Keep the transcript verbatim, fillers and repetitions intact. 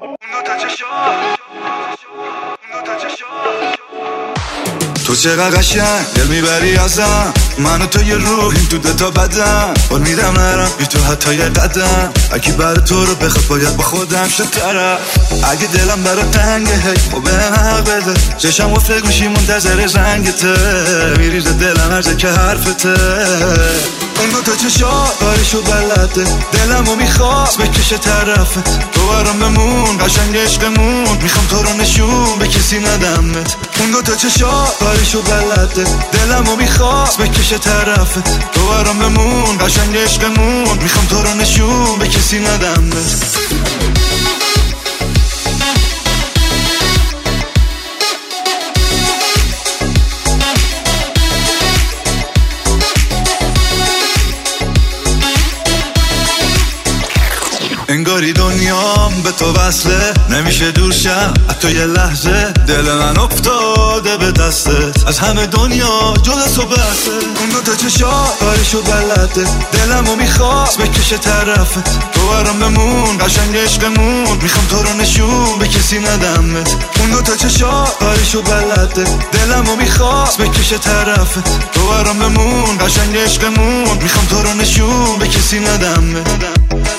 تو چقدر قشنگ دل میبری ازم، من و تو یه روحیم تو دوتا بدن، بار میرم نرم بی تو حتی یه قدم، اگه برای تو رو بخواد باید با خودم شد طرف، اگه دلم برای تنگه هی خب بهم حق بده، چشم و فکر میشی منتظر زنگته، میریزه دلم هر جا که حرفته، اون دو تا چشا کارشو بلده، دلمو میخواست بکشه طرفت، تو برام بمون قشنگ عشقمون، میخوام تو رو نشون به کسی ندمت، اون دو تا چشا کارشو بلده، دلمو میخواست بکشه طرفت، تو برام بمون قشنگ عشقمون، میخوام تو رو نشون به کسی ندمت. انگاری دنیام به تو وصله، نمیشه دور شم حتی یه لحظه، دل من افتاده به دستت، از همه دنیا جز تو بسه، اون دو تا چشا کارشو بلده، دلمو میخواست بکشه طرفت، تو برام بمون قشنگ عشقمون، میخوام تو رو نشون به کسی ندمت، اون دو تا چشا کارشو بلده، دلمو میخواست بکشه طرفت، تو برام بمون قشنگ عشقمون، میخوام تو رو نشون به کسی ندمت.